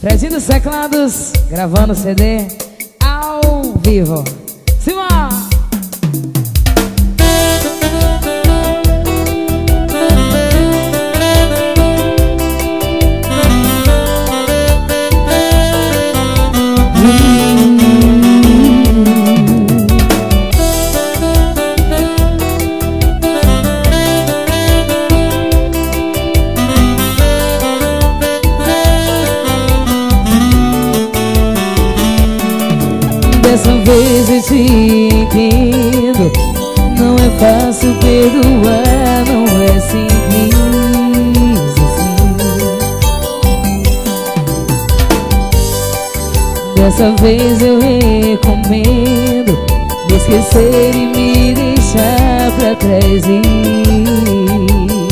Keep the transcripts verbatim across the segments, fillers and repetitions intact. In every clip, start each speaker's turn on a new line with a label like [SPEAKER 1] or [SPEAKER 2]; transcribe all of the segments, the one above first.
[SPEAKER 1] Fredinho dos Teclados, gravando C D ao vivo. Simão!
[SPEAKER 2] Dessa vez eu te entendo. Não é fácil perdoar, não é simples assim. Dessa vez eu recomendo me esquecer e me deixar pra trás ir.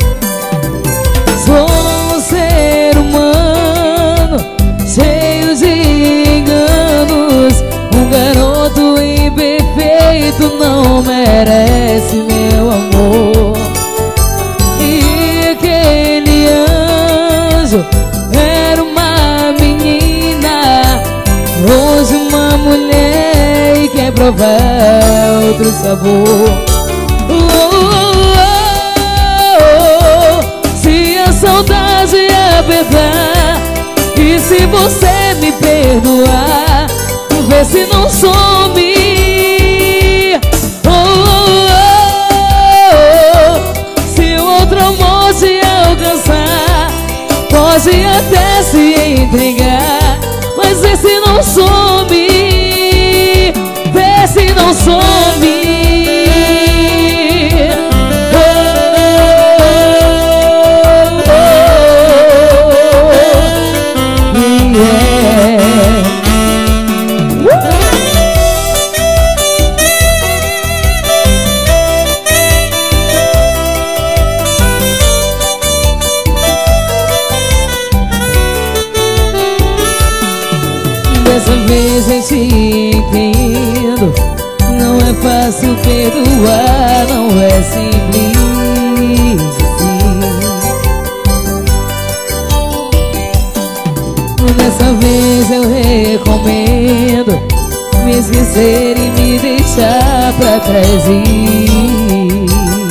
[SPEAKER 2] Sou um ser humano cheio de enganos. Um garoto imperfeito não merece meu amor. E aquele anjo era uma menina, hoje uma mulher e quer provar outro sabor. Oh, oh, oh, oh. Se a saudade apertar e se você me perdoar, vê se não some. Oh, oh, oh. Se o outro amor te alcançar, pode até se entregar, mas vê se não some. Vê se não some. Dessa vez eu te entendo. Não é fácil perdoar, não é simples assim. Dessa vez eu recomendo me esquecer e me deixar pra trás ir.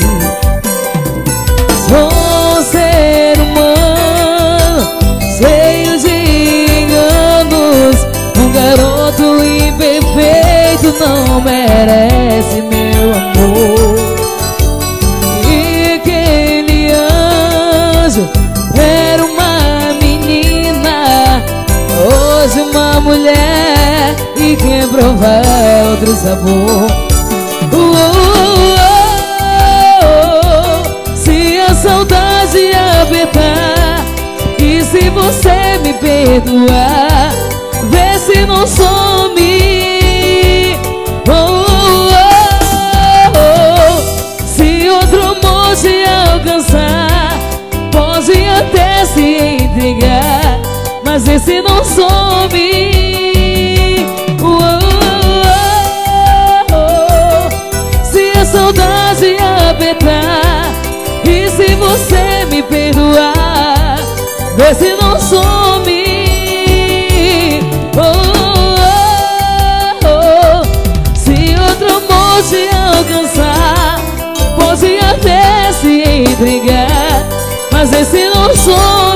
[SPEAKER 2] Sou um ser humano cheio de enganos. Um garoto imperfeito não merece meu amor. E aquele anjo era uma menina, hoje uma mulher e quer provar outro sabor. Oh, oh, oh, oh. Se a saudade apertar e se você me perdoar, vê se não some. Oh, oh, oh, oh. Se outro amor te alcançar, pode até se entregar, mas vê se não some. Oh, oh, oh. Se a saudade apertar e se você me perdoar, vê se não some. Se alcançar, pode até se entregar, mas esse não sou.